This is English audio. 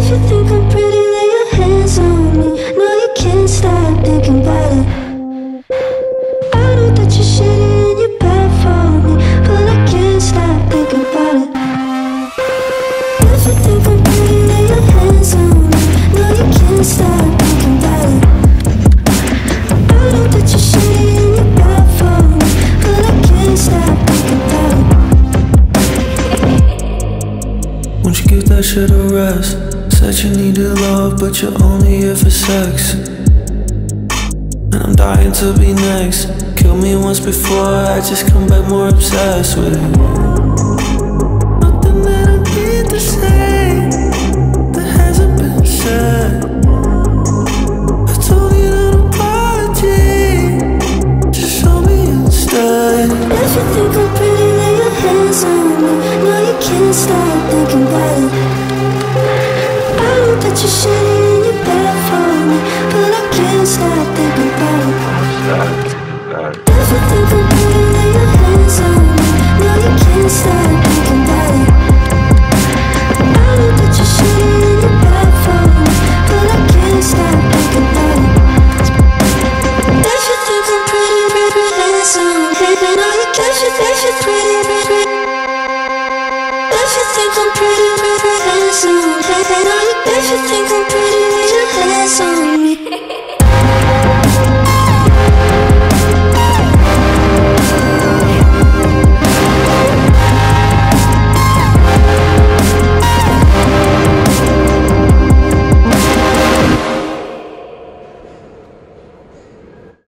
If you think I'm pretty, lay your hands on me. No, you can't stop thinking about it. I know that you're shitty and you're bad for me, but I can't stop thinking about it. If you think I'm pretty, lay your hands on me. No, you can't stop thinking about it. I know that you're shitty and you're bad for me, but I can't stop thinking about it. Won't you give that shit a rest? Said you needed love, but you're only here for sex. And I'm dying to be next. Killed me once before, I just come back more obsessed with it. Nothing that I need to say that hasn't been said. I told you an apology, just show me instead. If you think I'm pretty, lay your hands on me. No, you can't stop thinking about it. I know that you're shitty and you're bad for me, but I can't stop thinking about it. If you think I'm pretty, lay your hands on me. No, you can't stop thinking about it. I know that you're shitty and you're bad for me, but I can't stop thinking about it. If you think I'm pretty, baby, hands on me. No, you can't. If you're pretty, baby. If you think I'm pretty, baby, hands on me. No, if you think I'm pretty, lay your hands on me.